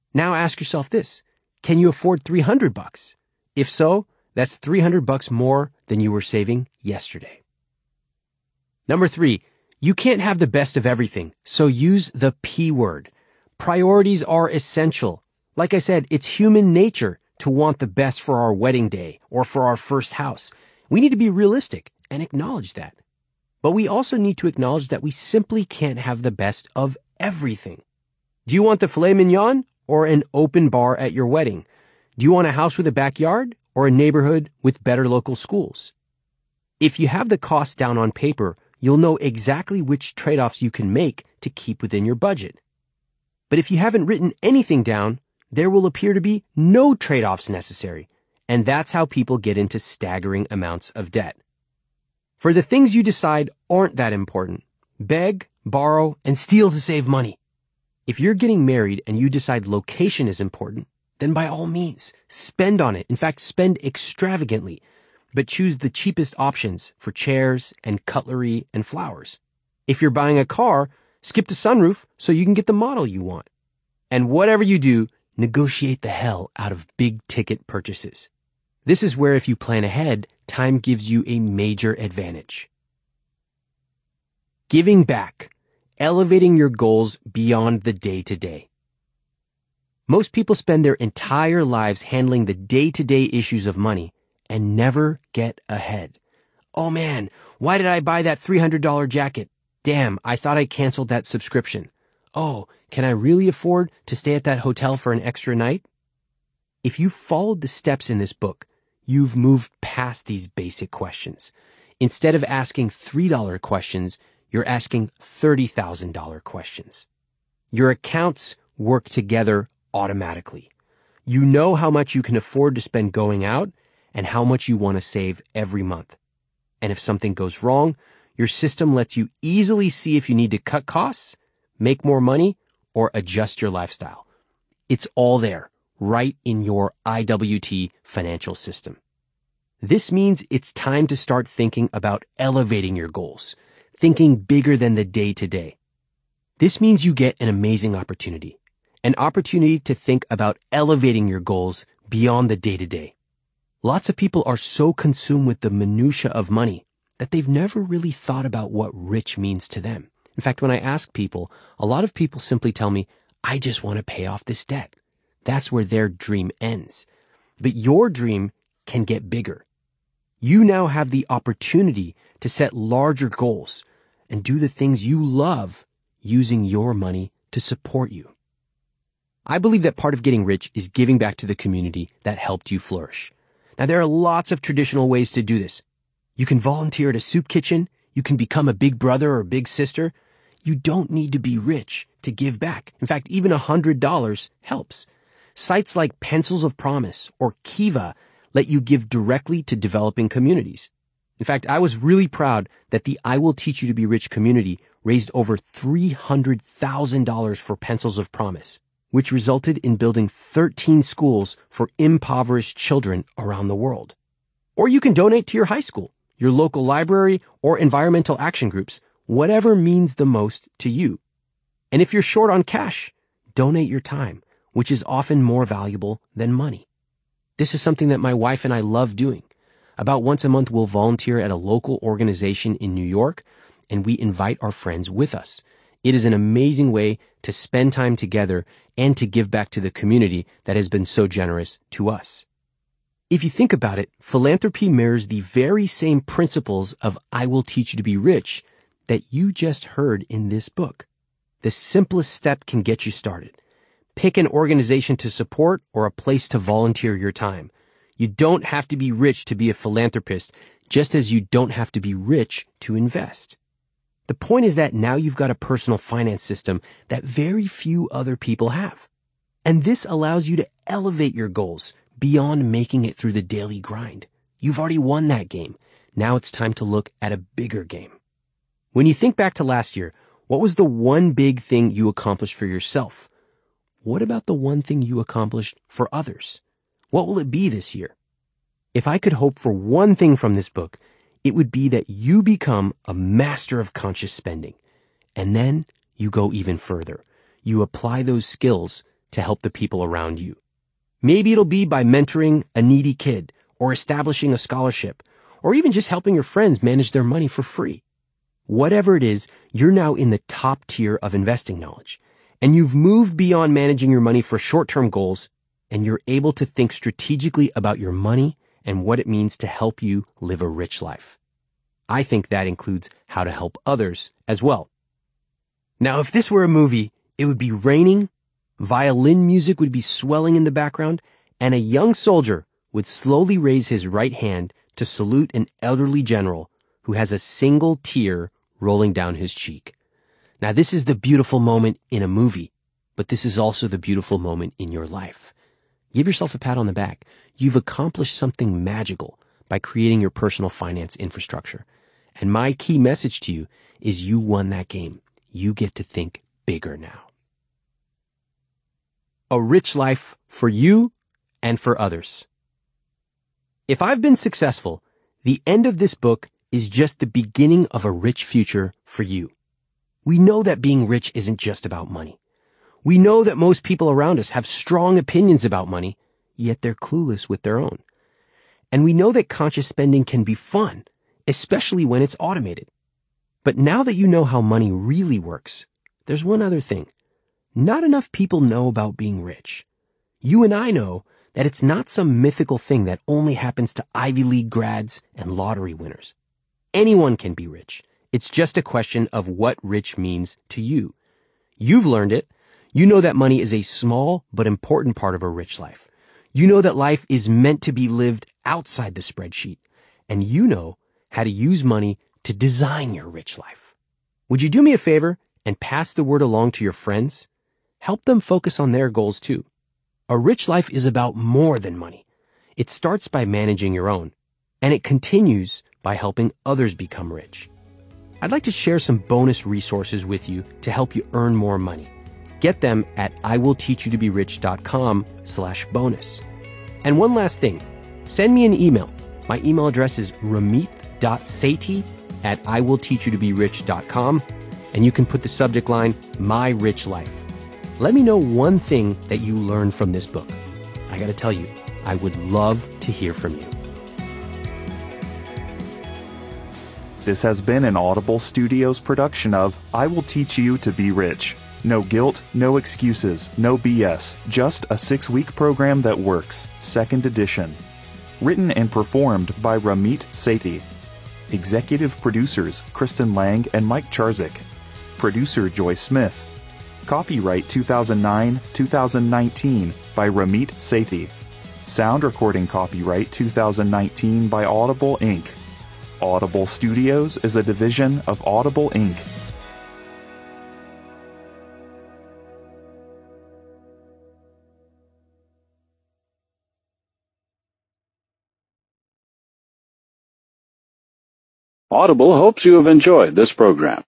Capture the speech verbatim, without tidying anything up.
Now ask yourself this. Can you afford three hundred bucks? If so, that's three hundred bucks more than you were saving yesterday. Number three, you can't have the best of everything, so use the P word. Priorities are essential. Like I said, it's human nature to want the best for our wedding day or for our first house. We need to be realistic and acknowledge that. But we also need to acknowledge that we simply can't have the best of everything. Do you want the filet mignon or an open bar at your wedding? Do you want a house with a backyard or a neighborhood with better local schools? If you have the costs down on paper, you'll know exactly which trade-offs you can make to keep within your budget. But if you haven't written anything down, there will appear to be no trade-offs necessary, and that's how people get into staggering amounts of debt. For the things you decide aren't that important, beg, borrow, and steal to save money. If you're getting married and you decide location is important, then by all means, spend on it. In fact, spend extravagantly, but choose the cheapest options for chairs and cutlery and flowers. If you're buying a car, skip the sunroof so you can get the model you want. And whatever you do, negotiate the hell out of big-ticket purchases. This is where if you plan ahead, time gives you a major advantage. Giving back. Elevating your goals beyond the day-to-day. Most people spend their entire lives handling the day-to-day issues of money and never get ahead. Oh man, why did I buy that three hundred dollars jacket? Damn, I thought I canceled that subscription. Oh, can I really afford to stay at that hotel for an extra night? If you followed the steps in this book, you've moved past these basic questions. Instead of asking three dollar questions, you're asking thirty thousand dollars questions. Your accounts work together automatically. You know how much you can afford to spend going out and how much you want to save every month. And if something goes wrong, your system lets you easily see if you need to cut costs, make more money, or adjust your lifestyle. It's all there, right in your I W T financial system. This means it's time to start thinking about elevating your goals, thinking bigger than the day-to-day. This means you get an amazing opportunity, an opportunity to think about elevating your goals beyond the day-to-day. Lots of people are so consumed with the minutia of money that they've never really thought about what rich means to them. In fact, when I ask people, a lot of people simply tell me, I just want to pay off this debt. That's where their dream ends. But your dream can get bigger. You now have the opportunity to set larger goals and do the things you love using your money to support you. I believe that part of getting rich is giving back to the community that helped you flourish. Now, there are lots of traditional ways to do this. You can volunteer at a soup kitchen. You can become a big brother or big sister. You don't need to be rich to give back. In fact, even one hundred dollars helps. Sites like Pencils of Promise or Kiva let you give directly to developing communities. In fact, I was really proud that the I Will Teach You to Be Rich community raised over three hundred thousand dollars for Pencils of Promise, which resulted in building thirteen schools for impoverished children around the world. Or you can donate to your high school, your local library, or environmental action groups, whatever means the most to you. And if you're short on cash, donate your time, which is often more valuable than money. This is something that my wife and I love doing. About once a month, we'll volunteer at a local organization in New York, and we invite our friends with us. It is an amazing way to spend time together and to give back to the community that has been so generous to us. If you think about it, philanthropy mirrors the very same principles of I Will Teach You to Be Rich that you just heard in this book. The simplest step can get you started. Pick an organization to support or a place to volunteer your time. You don't have to be rich to be a philanthropist, just as you don't have to be rich to invest. The point is that now you've got a personal finance system that very few other people have. And this allows you to elevate your goals beyond making it through the daily grind. You've already won that game. Now it's time to look at a bigger game. When you think back to last year, what was the one big thing you accomplished for yourself? What about the one thing you accomplished for others? What will it be this year? If I could hope for one thing from this book, it would be that you become a master of conscious spending. And then you go even further. You apply those skills to help the people around you. Maybe it'll be by mentoring a needy kid, or establishing a scholarship, or even just helping your friends manage their money for free. Whatever it is, you're now in the top tier of investing knowledge, and you've moved beyond managing your money for short-term goals, and you're able to think strategically about your money and what it means to help you live a rich life. I think that includes how to help others as well. Now, if this were a movie, it would be raining, violin music would be swelling in the background, and a young soldier would slowly raise his right hand to salute an elderly general who has a single tear rolling down his cheek. Now, this is the beautiful moment in a movie, but this is also the beautiful moment in your life. Give yourself a pat on the back. You've accomplished something magical by creating your personal finance infrastructure. And my key message to you is you won that game. You get to think bigger now. A rich life for you and for others. If I've been successful, the end of this book is just the beginning of a rich future for you. We know that being rich isn't just about money. We know that most people around us have strong opinions about money, yet they're clueless with their own. And we know that conscious spending can be fun, especially when it's automated. But now that you know how money really works, there's one other thing. Not enough people know about being rich. You and I know that it's not some mythical thing that only happens to Ivy League grads and lottery winners. Anyone can be rich. It's just a question of what rich means to you. You've learned it. You know that money is a small but important part of a rich life. You know that life is meant to be lived outside the spreadsheet. And you know how to use money to design your rich life. Would you do me a favor and pass the word along to your friends? Help them focus on their goals too. A rich life is about more than money. It starts by managing your own, and it continues by helping others become rich. I'd like to share some bonus resources with you to help you earn more money. Get them at iwillteachyoutoberich.com slash bonus. And one last thing, send me an email. My email address is ramit.sethi at iwillteachyoutoberich.com, and you can put the subject line, My Rich Life. Let me know one thing that you learned from this book. I gotta tell you, I would love to hear from you. This has been an Audible Studios production of I Will Teach You to Be Rich. No guilt, no excuses, no B S, just a six-week program that works. Second edition. Written and performed by Ramit Sethi. Executive producers Kristen Lang and Mike Charzik. Producer Joy Smith. Copyright two thousand nine to two thousand nineteen by Ramit Sethi. Sound recording copyright two thousand nineteen by Audible Incorporated. Audible Studios is a division of Audible Incorporated. Audible hopes you have enjoyed this program.